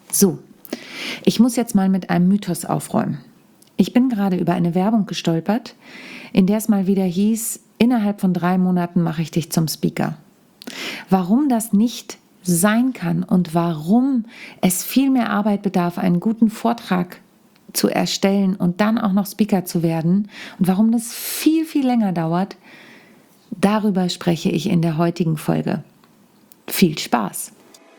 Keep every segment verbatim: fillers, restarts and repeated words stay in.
So, ich muss jetzt mal mit einem Mythos aufräumen. Ich bin gerade über eine Werbung gestolpert, in der es mal wieder hieß, innerhalb von drei Monaten mache ich dich zum Speaker. Warum das nicht sein kann und warum es viel mehr Arbeit bedarf, einen guten Vortrag zu erstellen und dann auch noch Speaker zu werden und warum das viel, viel länger dauert, darüber spreche ich in der heutigen Folge. Viel Spaß!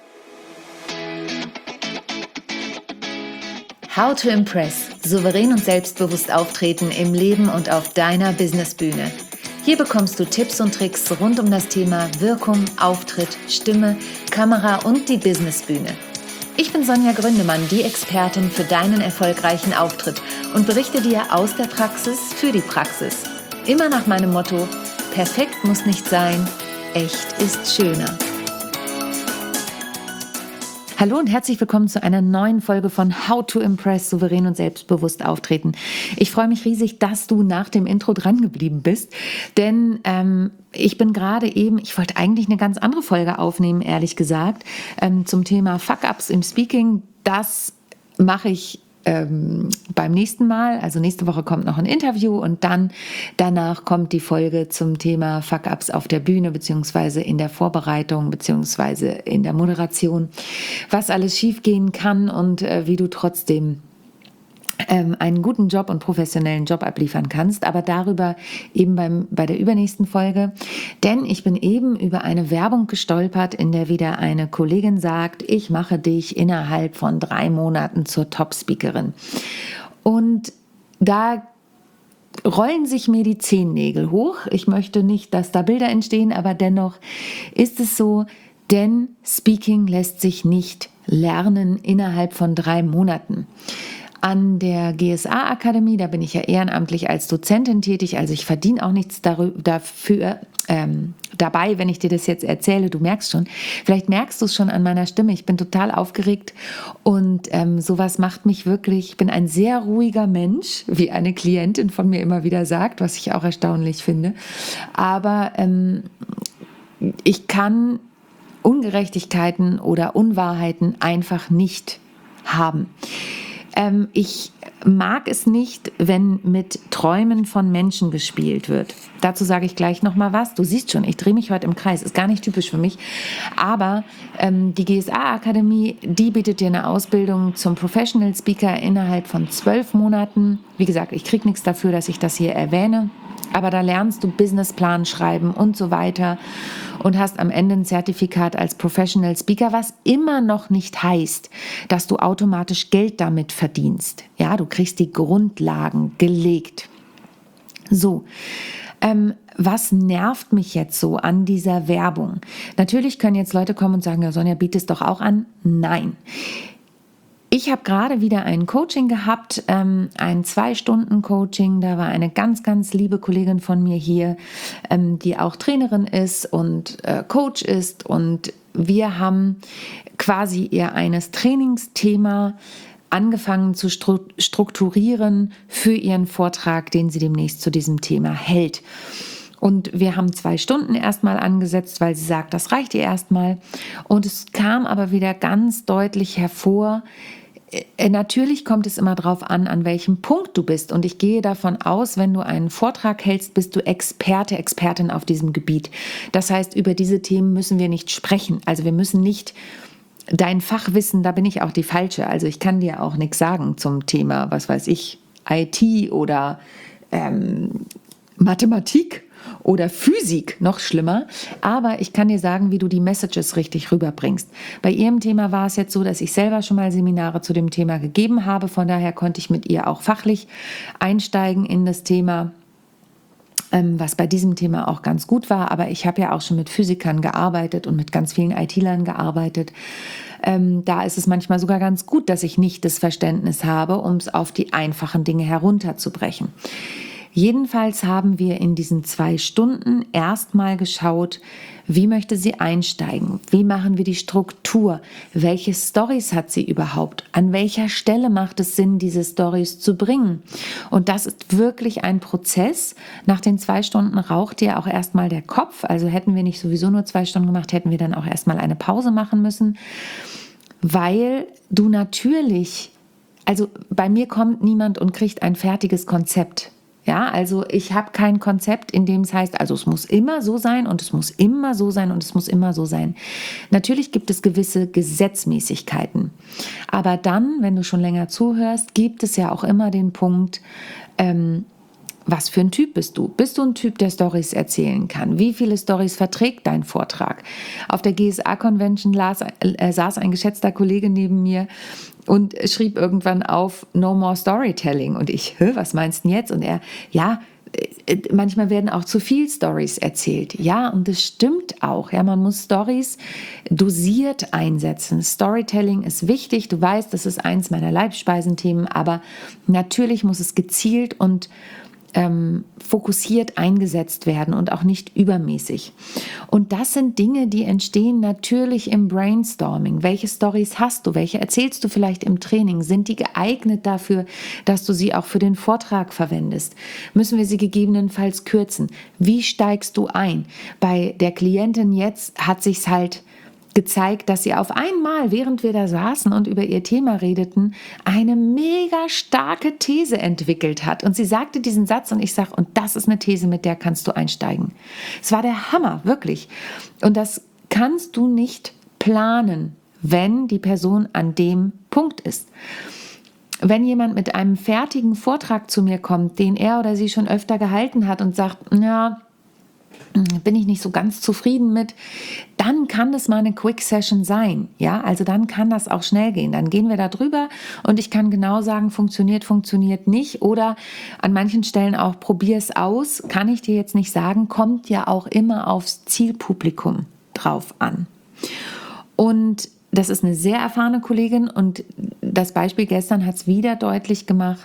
How to Impress. Souverän und selbstbewusst auftreten im Leben und auf deiner Businessbühne. Hier bekommst du Tipps und Tricks rund um das Thema Wirkung, Auftritt, Stimme, Kamera und die Businessbühne. Ich bin Sonja Gründemann, die Expertin für deinen erfolgreichen Auftritt und berichte dir aus der Praxis für die Praxis. Immer nach meinem Motto: Perfekt muss nicht sein, echt ist schöner. Hallo und herzlich willkommen zu einer neuen Folge von How to Impress, souverän und selbstbewusst auftreten. Ich freue mich riesig, dass du nach dem Intro dran geblieben bist, denn ähm, ich bin gerade eben, ich wollte eigentlich eine ganz andere Folge aufnehmen, ehrlich gesagt, ähm, zum Thema Fuck-Ups im Speaking. Das mache ich Ähm, beim nächsten Mal, also nächste Woche kommt noch ein Interview und dann danach kommt die Folge zum Thema Fuck-Ups auf der Bühne beziehungsweise in der Vorbereitung beziehungsweise in der Moderation, was alles schiefgehen kann und äh, wie du trotzdem ähm, einen guten Job und professionellen Job abliefern kannst, aber darüber eben beim, bei der übernächsten Folge, denn ich bin eben über eine Werbung gestolpert, in der wieder eine Kollegin sagt, ich mache dich innerhalb von drei Monaten zur Top-Speakerin. Und da rollen sich mir die Zehennägel hoch. Ich möchte nicht, dass da Bilder entstehen, aber dennoch ist es so, denn Speaking lässt sich nicht lernen innerhalb von drei Monaten. An der G S A-Akademie, da bin ich ja ehrenamtlich als Dozentin tätig, also ich verdiene auch nichts darüber, dafür ähm, dabei, wenn ich dir das jetzt erzähle. Du merkst schon, vielleicht merkst du es schon an meiner Stimme, ich bin total aufgeregt und ähm, sowas macht mich wirklich, ich bin ein sehr ruhiger Mensch, wie eine Klientin von mir immer wieder sagt, was ich auch erstaunlich finde, aber ähm, ich kann Ungerechtigkeiten oder Unwahrheiten einfach nicht haben. Ähm, ich mag es nicht, wenn mit Träumen von Menschen gespielt wird. Dazu sage ich gleich nochmal was. Du siehst schon, ich drehe mich heute im Kreis. Ist gar nicht typisch für mich. Aber ähm, die G S A-Akademie, die bietet dir eine Ausbildung zum Professional Speaker innerhalb von zwölf Monaten. Wie gesagt, ich kriege nichts dafür, dass ich das hier erwähne. Aber da lernst du Businessplan schreiben und so weiter und hast am Ende ein Zertifikat als Professional Speaker, was immer noch nicht heißt, dass du automatisch Geld damit verdienst. Ja, du kriegst die Grundlagen gelegt. So, ähm, was nervt mich jetzt so an dieser Werbung? Natürlich können jetzt Leute kommen und sagen, ja Sonja, biet es doch auch an. Nein. Ich habe gerade wieder ein Coaching gehabt, ähm, ein Zwei-Stunden-Coaching. Da war eine ganz, ganz liebe Kollegin von mir hier, ähm, die auch Trainerin ist und äh, Coach ist. Und wir haben quasi ihr eines Trainingsthema angefangen zu stru- strukturieren für ihren Vortrag, den sie demnächst zu diesem Thema hält. Und wir haben zwei Stunden erstmal angesetzt, weil sie sagt, das reicht ihr erstmal. Und es kam aber wieder ganz deutlich hervor, natürlich kommt es immer darauf an, an welchem Punkt du bist. Und ich gehe davon aus, wenn du einen Vortrag hältst, bist du Experte, Expertin auf diesem Gebiet. Das heißt, über diese Themen müssen wir nicht sprechen. Also wir müssen nicht dein Fachwissen, da bin ich auch die Falsche. Also ich kann dir auch nichts sagen zum Thema, was weiß ich, I T oder ähm, Mathematik oder Physik, noch schlimmer. Aber ich kann dir sagen, wie du die Messages richtig rüberbringst. Bei ihrem Thema war es jetzt so, dass ich selber schon mal Seminare zu dem Thema gegeben habe. Von daher konnte ich mit ihr auch fachlich einsteigen in das Thema, was bei diesem Thema auch ganz gut war. Aber ich habe ja auch schon mit Physikern gearbeitet und mit ganz vielen I T-Lern gearbeitet. Ähm, da ist es manchmal sogar ganz gut, dass ich nicht das Verständnis habe, um es auf die einfachen Dinge herunterzubrechen. Jedenfalls haben wir in diesen zwei Stunden erstmal geschaut, wie möchte sie einsteigen, wie machen wir die Struktur, welche Storys hat sie überhaupt, an welcher Stelle macht es Sinn, diese Storys zu bringen. Und das ist wirklich ein Prozess. Nach den zwei Stunden raucht dir auch erstmal der Kopf, also hätten wir nicht sowieso nur zwei Stunden gemacht, hätten wir dann auch erstmal eine Pause machen müssen. weil du natürlich, also bei mir kommt niemand und kriegt ein fertiges Konzept. Ja, also ich habe kein Konzept, in dem es heißt, also es muss immer so sein und es muss immer so sein und es muss immer so sein. Natürlich gibt es gewisse Gesetzmäßigkeiten. Aber dann, wenn du schon länger zuhörst, gibt es ja auch immer den Punkt, ähm, was für ein Typ bist du? Bist du ein Typ, der Storys erzählen kann? Wie viele Storys verträgt dein Vortrag? Auf der G S A-Convention äh, saß ein geschätzter Kollege neben mir und schrieb irgendwann auf No More Storytelling. Und ich, was meinst du denn jetzt? Und er, ja, manchmal werden auch zu viel Storys erzählt. Ja, und das stimmt auch. Ja, man muss Storys dosiert einsetzen. Storytelling ist wichtig. Du weißt, das ist eins meiner Leibspeisenthemen, aber natürlich muss es gezielt und Ähm, fokussiert eingesetzt werden und auch nicht übermäßig. Und das sind Dinge, die entstehen natürlich im Brainstorming. Welche Storys hast du? Welche erzählst du vielleicht im Training? Sind die geeignet dafür, dass du sie auch für den Vortrag verwendest? Müssen wir sie gegebenenfalls kürzen? Wie steigst du ein? Bei der Klientin jetzt hat sich's halt gezeigt, dass sie auf einmal, während wir da saßen und über ihr Thema redeten, eine mega starke These entwickelt hat. Und sie sagte diesen Satz und ich sage, und das ist eine These, mit der kannst du einsteigen. Es war der Hammer, wirklich. Und das kannst du nicht planen, wenn die Person an dem Punkt ist. Wenn jemand mit einem fertigen Vortrag zu mir kommt, den er oder sie schon öfter gehalten hat und sagt, ja, bin ich nicht so ganz zufrieden mit, dann kann das mal eine Quick-Session sein. Ja, also dann kann das auch schnell gehen. Dann gehen wir da drüber und ich kann genau sagen, funktioniert, funktioniert nicht. Oder an manchen Stellen auch, probier es aus. Kann ich dir jetzt nicht sagen, kommt ja auch immer aufs Zielpublikum drauf an. Und das ist eine sehr erfahrene Kollegin und das Beispiel gestern hat es wieder deutlich gemacht.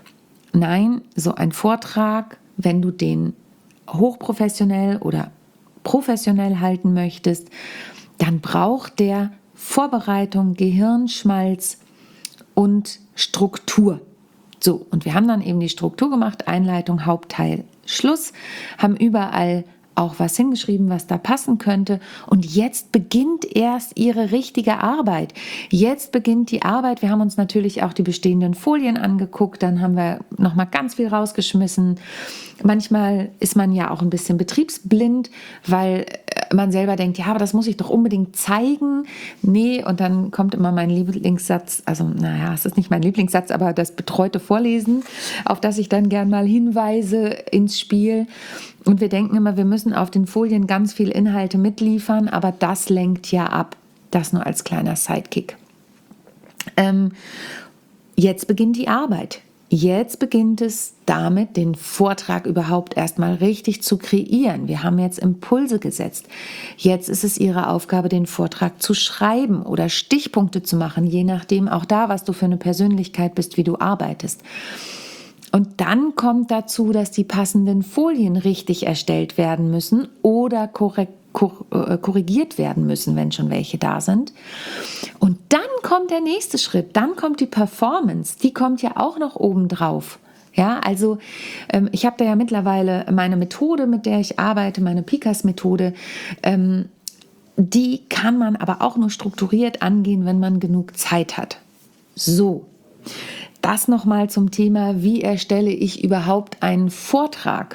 Nein, so ein Vortrag, wenn du den hochprofessionell oder professionell halten möchtest, dann braucht der Vorbereitung, Gehirnschmalz und Struktur. So, und wir haben dann eben die Struktur gemacht, Einleitung, Hauptteil, Schluss, haben überall auch was hingeschrieben, was da passen könnte. Und jetzt beginnt erst ihre richtige Arbeit. Jetzt beginnt die Arbeit. Wir haben uns natürlich auch die bestehenden Folien angeguckt. Dann haben wir nochmal ganz viel rausgeschmissen. Manchmal ist man ja auch ein bisschen betriebsblind, weil man selber denkt, ja, aber das muss ich doch unbedingt zeigen. Nee, und dann kommt immer mein Lieblingssatz, also naja, es ist nicht mein Lieblingssatz, aber das betreute Vorlesen, auf das ich dann gern mal hinweise ins Spiel. Und wir denken immer, wir müssen auf den Folien ganz viel Inhalte mitliefern, aber das lenkt ja ab. Das nur als kleiner Sidekick. Ähm, jetzt beginnt die Arbeit. Jetzt beginnt es damit, den Vortrag überhaupt erstmal richtig zu kreieren. Wir haben jetzt Impulse gesetzt. Jetzt ist es Ihre Aufgabe, den Vortrag zu schreiben oder Stichpunkte zu machen, je nachdem auch da, was du für eine Persönlichkeit bist, wie du arbeitest. Und dann kommt dazu, dass die passenden Folien richtig erstellt werden müssen oder korrekt korrigiert werden müssen, wenn schon welche da sind. Und dann kommt der nächste Schritt, dann kommt die Performance, die kommt ja auch noch oben drauf. Ja, also ähm, ich habe da ja mittlerweile meine Methode, mit der ich arbeite, meine P I C A S-Methode, ähm, die kann man aber auch nur strukturiert angehen, wenn man genug Zeit hat. So, das nochmal zum Thema, wie erstelle ich überhaupt einen Vortrag?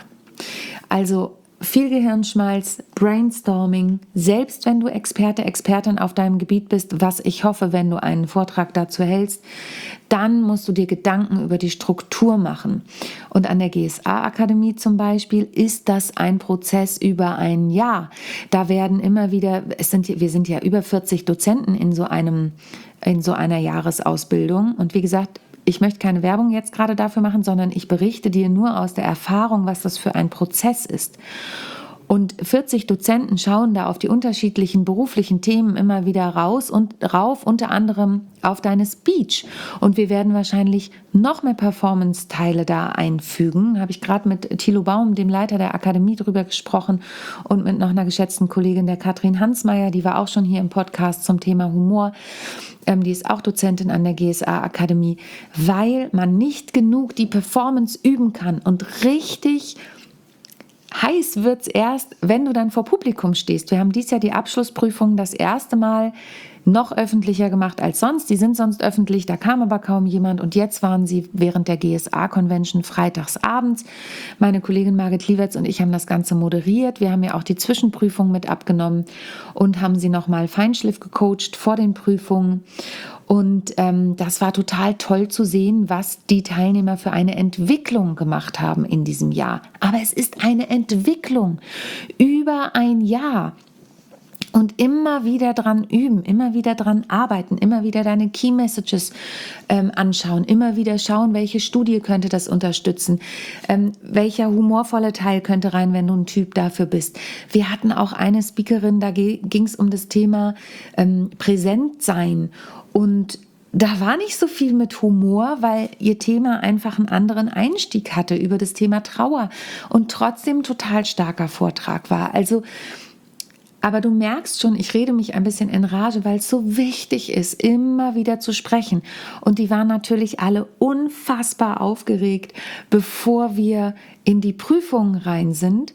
Also viel Gehirnschmalz, Brainstorming, selbst wenn du Experte, Expertin auf deinem Gebiet bist, was ich hoffe, wenn du einen Vortrag dazu hältst, dann musst du dir Gedanken über die Struktur machen. Und an der G S A-Akademie zum Beispiel ist das ein Prozess über ein Jahr. Da werden immer wieder, es sind, wir sind ja über vierzig Dozenten in so einem, in so einer Jahresausbildung. Und wie gesagt, ich möchte keine Werbung jetzt gerade dafür machen, sondern ich berichte dir nur aus der Erfahrung, was das für ein Prozess ist. Und vierzig Dozenten schauen da auf die unterschiedlichen beruflichen Themen immer wieder raus und rauf, unter anderem auf deine Speech. Und wir werden wahrscheinlich noch mehr Performance-Teile da einfügen. Habe ich gerade mit Thilo Baum, dem Leiter der Akademie, drüber gesprochen und mit noch einer geschätzten Kollegin, der Katrin Hansmeier, die war auch schon hier im Podcast zum Thema Humor. Ähm, die ist auch Dozentin an der G S A-Akademie, weil man nicht genug die Performance üben kann und richtig heiß wird's erst, wenn du dann vor Publikum stehst. Wir haben dieses Jahr die Abschlussprüfung das erste Mal noch öffentlicher gemacht als sonst. Die sind sonst öffentlich, da kam aber kaum jemand. Und jetzt waren sie während der G S A-Convention freitags abends. Meine Kollegin Margit Liewertz und ich haben das Ganze moderiert. Wir haben ja auch die Zwischenprüfung mit abgenommen und haben sie nochmal Feinschliff gecoacht vor den Prüfungen. Und ähm, das war total toll zu sehen, was die Teilnehmer für eine Entwicklung gemacht haben in diesem Jahr. Aber es ist eine Entwicklung über ein Jahr. Und immer wieder dran üben, immer wieder dran arbeiten, immer wieder deine Key Messages ähm, anschauen, immer wieder schauen, welche Studie könnte das unterstützen, ähm, welcher humorvolle Teil könnte rein, wenn du ein Typ dafür bist. Wir hatten auch eine Speakerin, da ging es um das Thema ähm, Präsent sein, und da war nicht so viel mit Humor, weil ihr Thema einfach einen anderen Einstieg hatte über das Thema Trauer und trotzdem total starker Vortrag war. Also aber du merkst schon, ich rede mich ein bisschen in Rage, weil es so wichtig ist, immer wieder zu sprechen. Und die waren natürlich alle unfassbar aufgeregt, bevor wir in die Prüfungen rein sind.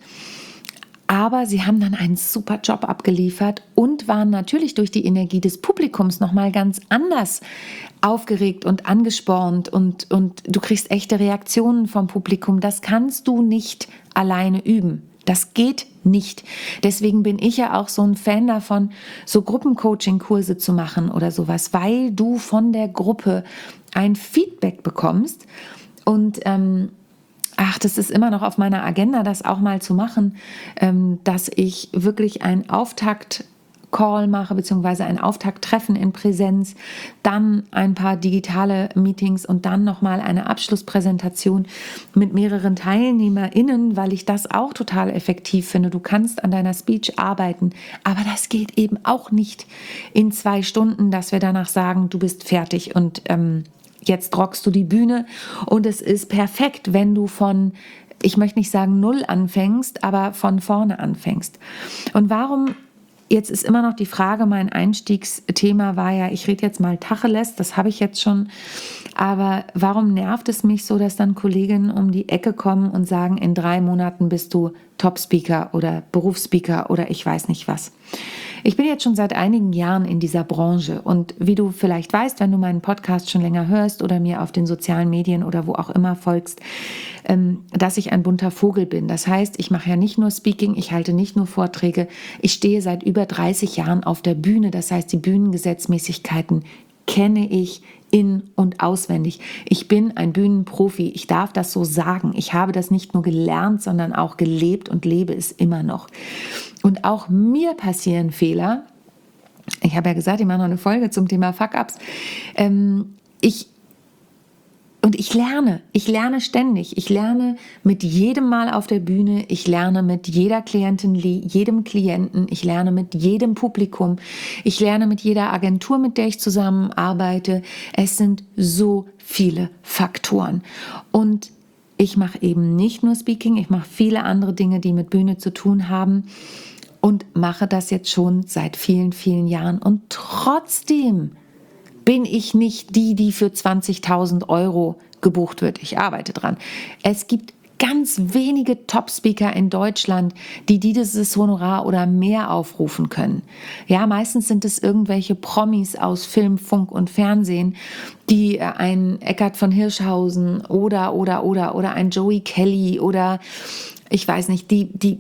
Aber sie haben dann einen super Job abgeliefert und waren natürlich durch die Energie des Publikums nochmal ganz anders aufgeregt und angespornt. Und, und du kriegst echte Reaktionen vom Publikum. Das kannst du nicht alleine üben. Das geht nicht. Deswegen bin ich ja auch so ein Fan davon, so Gruppencoaching-Kurse zu machen oder sowas, weil du von der Gruppe ein Feedback bekommst. Und ähm, ach, das ist immer noch auf meiner Agenda, das auch mal zu machen, ähm, dass ich wirklich einen Auftakt-Call mache, beziehungsweise ein Auftakttreffen in Präsenz, dann ein paar digitale Meetings und dann nochmal eine Abschlusspräsentation mit mehreren TeilnehmerInnen, weil ich das auch total effektiv finde. Du kannst an deiner Speech arbeiten, aber das geht eben auch nicht in zwei Stunden, dass wir danach sagen, du bist fertig und ähm, jetzt rockst du die Bühne. Und es ist perfekt, wenn du von, ich möchte nicht sagen null anfängst, aber von vorne anfängst. Und warum, jetzt ist immer noch die Frage, mein Einstiegsthema war ja, ich rede jetzt mal Tacheles, das habe ich jetzt schon, aber warum nervt es mich so, dass dann Kolleginnen um die Ecke kommen und sagen, in drei Monaten bist du Top-Speaker oder Berufsspeaker oder ich weiß nicht was. Ich bin jetzt schon seit einigen Jahren in dieser Branche und wie du vielleicht weißt, wenn du meinen Podcast schon länger hörst oder mir auf den sozialen Medien oder wo auch immer folgst, dass ich ein bunter Vogel bin. Das heißt, ich mache ja nicht nur Speaking, ich halte nicht nur Vorträge, ich stehe seit über dreißig Jahren auf der Bühne. Das heißt, die Bühnengesetzmäßigkeiten kenne ich in- und auswendig. Ich bin ein Bühnenprofi, ich darf das so sagen. Ich habe das nicht nur gelernt, sondern auch gelebt und lebe es immer noch. Und auch mir passieren Fehler. Ich habe ja gesagt, ich mache noch eine Folge zum Thema Fuck-Ups. Ähm, ich Und ich lerne, ich lerne ständig. Ich lerne mit jedem Mal auf der Bühne, ich lerne mit jeder Klientin, jedem Klienten, ich lerne mit jedem Publikum, ich lerne mit jeder Agentur, mit der ich zusammenarbeite. Es sind so viele Faktoren. Und ich mache eben nicht nur Speaking, ich mache viele andere Dinge, die mit Bühne zu tun haben und mache das jetzt schon seit vielen, vielen Jahren. Und trotzdem bin ich nicht die, die für zwanzigtausend Euro gebucht wird. Ich arbeite dran. Es gibt ganz wenige Top-Speaker in Deutschland, die dieses Honorar oder mehr aufrufen können. Ja, meistens sind es irgendwelche Promis aus Film, Funk und Fernsehen, die ein Eckart von Hirschhausen oder, oder, oder, oder ein Joey Kelly oder ich weiß nicht, die, die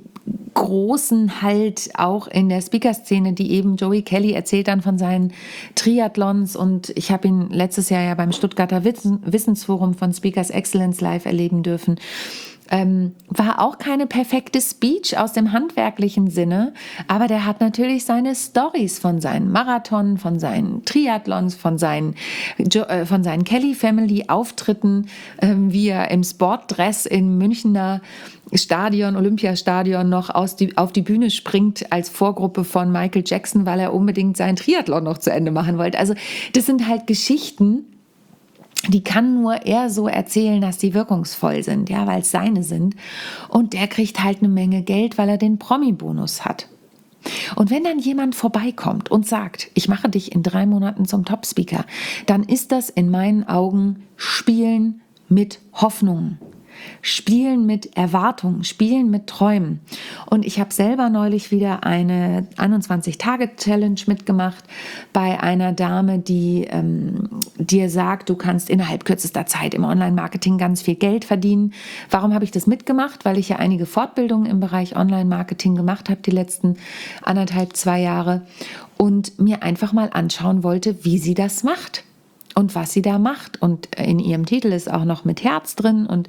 Großen halt auch in der Speaker-Szene, die eben Joey Kelly erzählt dann von seinen Triathlons und ich habe ihn letztes Jahr ja beim Stuttgarter Wissensforum von Speakers Excellence live erleben dürfen. Ähm, war auch keine perfekte Speech aus dem handwerklichen Sinne, aber der hat natürlich seine Stories von seinen Marathon, von seinen Triathlons, von seinen, jo- äh, von seinen Kelly Family Auftritten, äh, wie er im Sportdress im Münchner Stadion, Olympiastadion noch aus die, auf die Bühne springt als Vorgruppe von Michael Jackson, weil er unbedingt seinen Triathlon noch zu Ende machen wollte. Also das sind halt Geschichten, die kann nur er so erzählen, dass die wirkungsvoll sind, ja, weil es seine sind. Und der kriegt halt eine Menge Geld, weil er den Promi-Bonus hat. Und wenn dann jemand vorbeikommt und sagt, ich mache dich in drei Monaten zum Top-Speaker, dann ist das in meinen Augen Spielen mit Hoffnungen. Spielen mit Erwartungen, spielen mit Träumen. Und ich habe selber neulich wieder eine einundzwanzig-Tage-Challenge mitgemacht bei einer Dame, die ähm, dir sagt, du kannst innerhalb kürzester Zeit im Online-Marketing ganz viel Geld verdienen. Warum habe ich das mitgemacht? Weil ich ja einige Fortbildungen im Bereich Online-Marketing gemacht habe, die letzten anderthalb, zwei Jahre und mir einfach mal anschauen wollte, wie sie das macht und was sie da macht. Und in ihrem Titel ist auch noch mit Herz drin und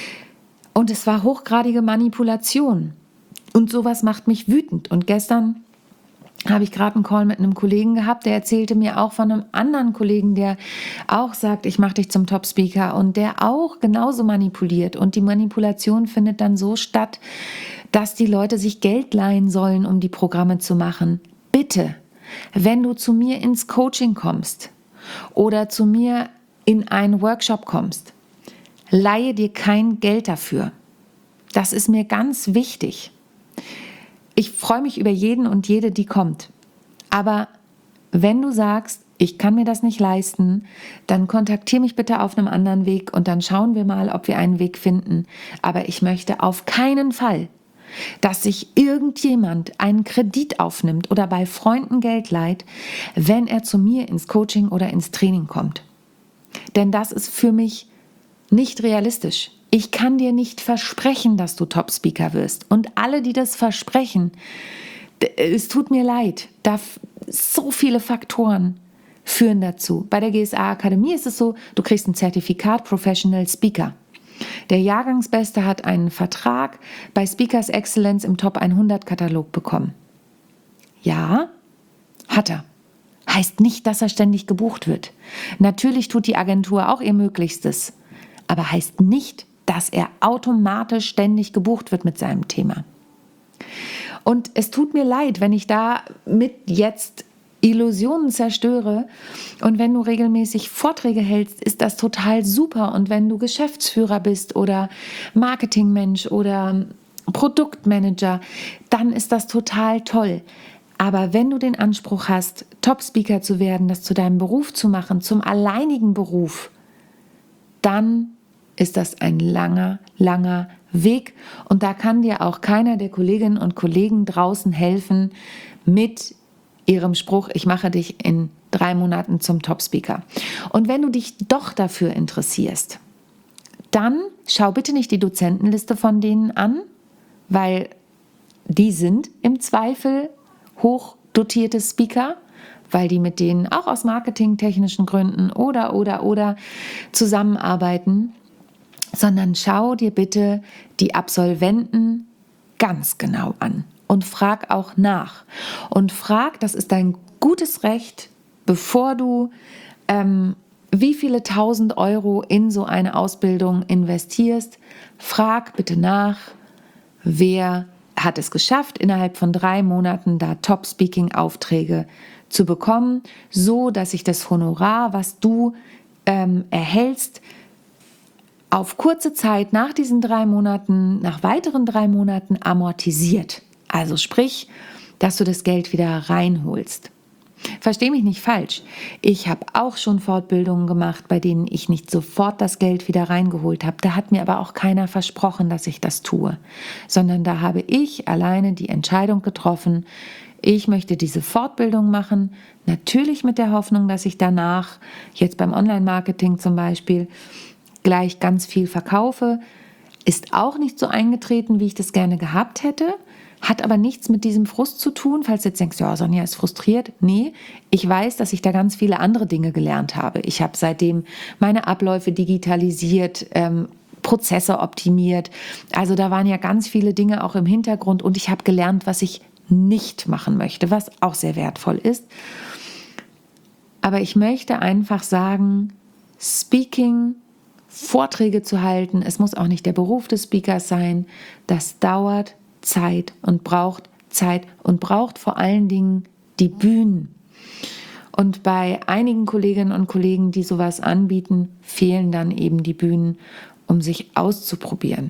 Und es war hochgradige Manipulation. Und sowas macht mich wütend. Und gestern habe ich gerade einen Call mit einem Kollegen gehabt, der erzählte mir auch von einem anderen Kollegen, der auch sagt, ich mache dich zum Top-Speaker und der auch genauso manipuliert. Und die Manipulation findet dann so statt, dass die Leute sich Geld leihen sollen, um die Programme zu machen. Bitte, wenn du zu mir ins Coaching kommst oder zu mir in einen Workshop kommst, leihe dir kein Geld dafür. Das ist mir ganz wichtig. Ich freue mich über jeden und jede, die kommt. Aber wenn du sagst, ich kann mir das nicht leisten, dann kontaktiere mich bitte auf einem anderen Weg und dann schauen wir mal, ob wir einen Weg finden. Aber ich möchte auf keinen Fall, dass sich irgendjemand einen Kredit aufnimmt oder bei Freunden Geld leiht, wenn er zu mir ins Coaching oder ins Training kommt. Denn das ist für mich nicht realistisch. Ich kann dir nicht versprechen, dass du Top-Speaker wirst. Und alle, die das versprechen, es tut mir leid. Da so viele Faktoren führen dazu. Bei der G S A-Akademie ist es so, du kriegst ein Zertifikat Professional Speaker. Der Jahrgangsbeste hat einen Vertrag bei Speakers Excellence im Top hundert-Katalog bekommen. Ja, hat er. Heißt nicht, dass er ständig gebucht wird. Natürlich tut die Agentur auch ihr Möglichstes. Aber heißt nicht, dass er automatisch ständig gebucht wird mit seinem Thema. Und es tut mir leid, wenn ich da mit jetzt Illusionen zerstöre. Und wenn du regelmäßig Vorträge hältst, ist das total super. Und wenn du Geschäftsführer bist oder Marketingmensch oder Produktmanager, dann ist das total toll. Aber wenn du den Anspruch hast, Top-Speaker zu werden, das zu deinem Beruf zu machen, zum alleinigen Beruf, dann ist das ein langer, langer Weg. Und da kann dir auch keiner der Kolleginnen und Kollegen draußen helfen mit ihrem Spruch, ich mache dich in drei Monaten zum Top-Speaker. Und wenn du dich doch dafür interessierst, dann schau bitte nicht die Dozentenliste von denen an, weil die sind im Zweifel hochdotierte Speaker, weil die mit denen auch aus marketingtechnischen Gründen oder, oder, oder zusammenarbeiten, sondern schau dir bitte die Absolventen ganz genau an und frag auch nach. Und frag, das ist dein gutes Recht, bevor du ähm, wie viele tausend Euro in so eine Ausbildung investierst, frag bitte nach, wer hat es geschafft, innerhalb von drei Monaten da Top-Speaking-Aufträge zu bekommen, so dass sich das Honorar, was du ähm, erhältst, auf kurze Zeit nach diesen drei Monaten, nach weiteren drei Monaten amortisiert. Also sprich, dass du das Geld wieder reinholst. Versteh mich nicht falsch. Ich habe auch schon Fortbildungen gemacht, bei denen ich nicht sofort das Geld wieder reingeholt habe. Da hat mir aber auch keiner versprochen, dass ich das tue, sondern da habe ich alleine die Entscheidung getroffen, ich möchte diese Fortbildung machen, natürlich mit der Hoffnung, dass ich danach, jetzt beim Online-Marketing zum Beispiel, gleich ganz viel verkaufe. Ist auch nicht so eingetreten, wie ich das gerne gehabt hätte, hat aber nichts mit diesem Frust zu tun, falls du jetzt denkst, ja, Sonja ist frustriert. Nee, ich weiß, dass ich da ganz viele andere Dinge gelernt habe. Ich habe seitdem meine Abläufe digitalisiert, ähm, Prozesse optimiert. Also da waren ja ganz viele Dinge auch im Hintergrund und ich habe gelernt, was ich nicht machen möchte, was auch sehr wertvoll ist. Aber ich möchte einfach sagen, Speaking, Vorträge zu halten, es muss auch nicht der Beruf des Speakers sein, das dauert Zeit und braucht Zeit und braucht vor allen Dingen die Bühnen. Und bei einigen Kolleginnen und Kollegen, die sowas anbieten, fehlen dann eben die Bühnen, um sich auszuprobieren.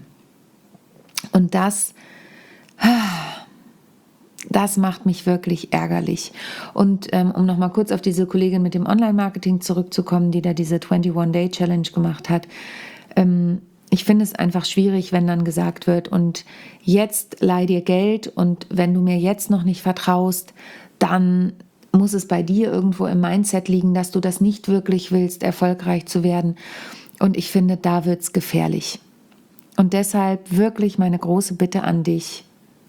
Und das, das macht mich wirklich ärgerlich. Und ähm, um nochmal kurz auf diese Kollegin mit dem Online-Marketing zurückzukommen, die da diese einundzwanzig-Day-Challenge gemacht hat. Ähm, ich finde es einfach schwierig, wenn dann gesagt wird, und jetzt leih dir Geld und wenn du mir jetzt noch nicht vertraust, dann muss es bei dir irgendwo im Mindset liegen, dass du das nicht wirklich willst, erfolgreich zu werden. Und ich finde, da wird es gefährlich. Und deshalb wirklich meine große Bitte an dich.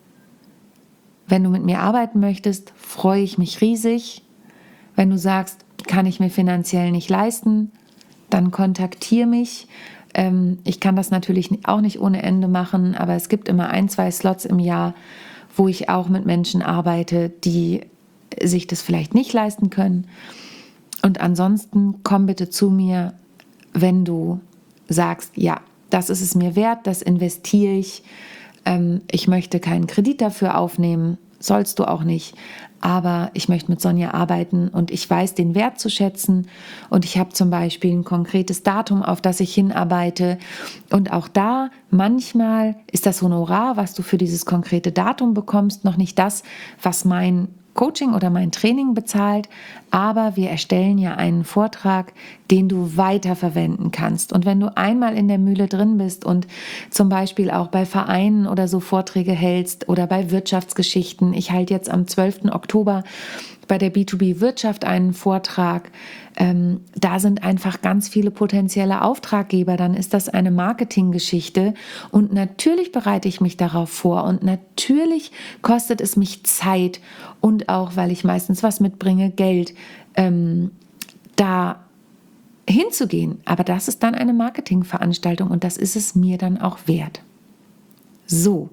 Wenn du mit mir arbeiten möchtest, freue ich mich riesig. Wenn du sagst, kann ich mir finanziell nicht leisten, dann kontaktiere mich. Ich kann das natürlich auch nicht ohne Ende machen, aber es gibt immer ein, zwei Slots im Jahr, wo ich auch mit Menschen arbeite, die sich das vielleicht nicht leisten können. Und ansonsten komm bitte zu mir, wenn du sagst, ja, das ist es mir wert, das investiere ich. Ich möchte keinen Kredit dafür aufnehmen, sollst du auch nicht. Aber ich möchte mit Sonja arbeiten und ich weiß den Wert zu schätzen und ich habe zum Beispiel ein konkretes Datum, auf das ich hinarbeite. Und auch da, manchmal ist das Honorar, was du für dieses konkrete Datum bekommst, noch nicht das, was mein Coaching oder mein Training bezahlt, aber wir erstellen ja einen Vortrag, den du weiterverwenden kannst. Und wenn du einmal in der Mühle drin bist und zum Beispiel auch bei Vereinen oder so Vorträge hältst oder bei Wirtschaftsgeschichten, ich halte jetzt am zwölften Oktober bei der B zwei B Wirtschaft einen Vortrag, ähm, da sind einfach ganz viele potenzielle Auftraggeber, dann ist das eine Marketinggeschichte und natürlich bereite ich mich darauf vor und natürlich kostet es mich Zeit und auch, weil ich meistens was mitbringe, Geld, ähm, da hinzugehen. Aber das ist dann eine Marketingveranstaltung und das ist es mir dann auch wert. So,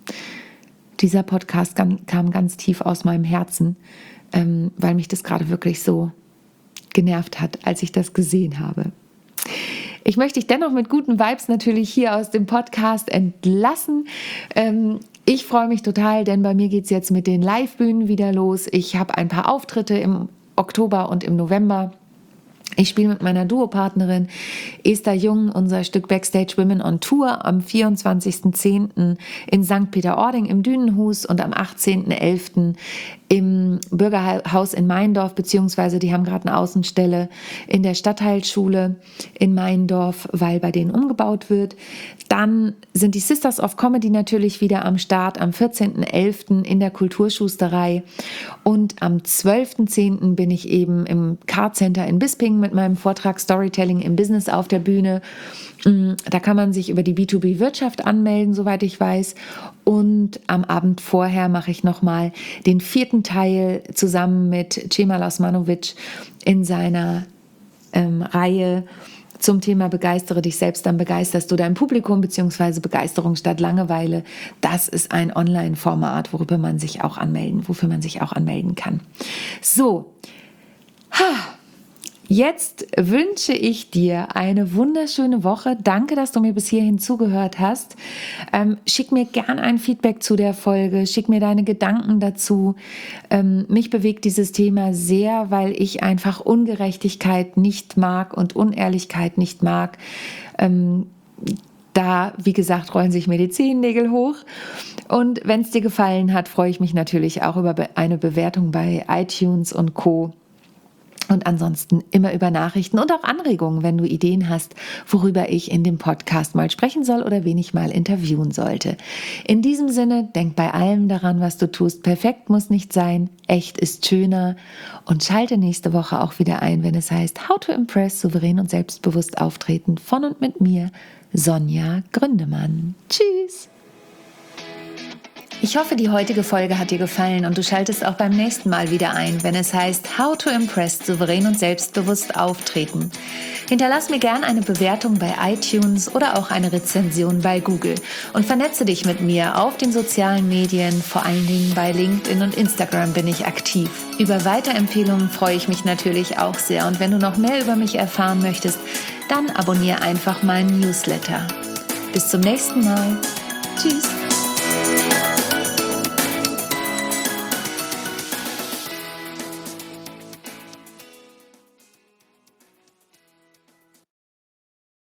dieser Podcast kam, kam ganz tief aus meinem Herzen, ähm, weil mich das gerade wirklich so genervt hat, als ich das gesehen habe. Ich möchte dich dennoch mit guten Vibes natürlich hier aus dem Podcast entlassen. Ähm, ich freue mich total, denn bei mir geht es jetzt mit den Live-Bühnen wieder los. Ich habe ein paar Auftritte im Oktober und im November. Ich spiele mit meiner Duopartnerin Esther Jung unser Stück Backstage Women on Tour am vierundzwanzigsten zehnten in Sankt Peter-Ording im Dünenhus und am achtzehnten elften im Bürgerhaus in Meindorf, beziehungsweise die haben gerade eine Außenstelle in der Stadtteilschule in Meindorf, weil bei denen umgebaut wird. Dann sind die Sisters of Comedy natürlich wieder am Start am vierzehnten elften in der Kulturschusterei und am zwölften zehnten bin ich eben im Card Center in Bisping mit meinem Vortrag Storytelling im Business auf der Bühne. Da kann man sich über die B zwei B Wirtschaft anmelden, soweit ich weiß. Und am Abend vorher mache ich nochmal den vierten Teil zusammen mit Cemal Osmanovic in seiner ähm, Reihe zum Thema Begeistere dich selbst, dann begeisterst du dein Publikum, beziehungsweise Begeisterung statt Langeweile. Das ist ein Online-Format, worüber man sich auch anmelden, wofür man sich auch anmelden kann. So, ha. Jetzt wünsche ich dir eine wunderschöne Woche. Danke, dass du mir bis hierhin zugehört hast. Ähm, schick mir gern ein Feedback zu der Folge. Schick mir deine Gedanken dazu. Ähm, mich bewegt dieses Thema sehr, weil ich einfach Ungerechtigkeit nicht mag und Unehrlichkeit nicht mag. Ähm, Da, wie gesagt, rollen sich mir die Zehennägel hoch. Und wenn es dir gefallen hat, freue ich mich natürlich auch über eine Bewertung bei iTunes und Co. Und ansonsten immer über Nachrichten und auch Anregungen, wenn du Ideen hast, worüber ich in dem Podcast mal sprechen soll oder wen ich mal interviewen sollte. In diesem Sinne, denk bei allem daran, was du tust. Perfekt muss nicht sein, echt ist schöner. Und schalte nächste Woche auch wieder ein, wenn es heißt How to Impress, souverän und selbstbewusst auftreten von und mit mir, Sonja Gründemann. Tschüss! Ich hoffe, die heutige Folge hat dir gefallen und du schaltest auch beim nächsten Mal wieder ein, wenn es heißt How to Impress, souverän und selbstbewusst auftreten. Hinterlass mir gern eine Bewertung bei iTunes oder auch eine Rezension bei Google und vernetze dich mit mir auf den sozialen Medien, vor allen Dingen bei LinkedIn und Instagram bin ich aktiv. Über Weiterempfehlungen freue ich mich natürlich auch sehr und wenn du noch mehr über mich erfahren möchtest, dann abonniere einfach meinen Newsletter. Bis zum nächsten Mal. Tschüss!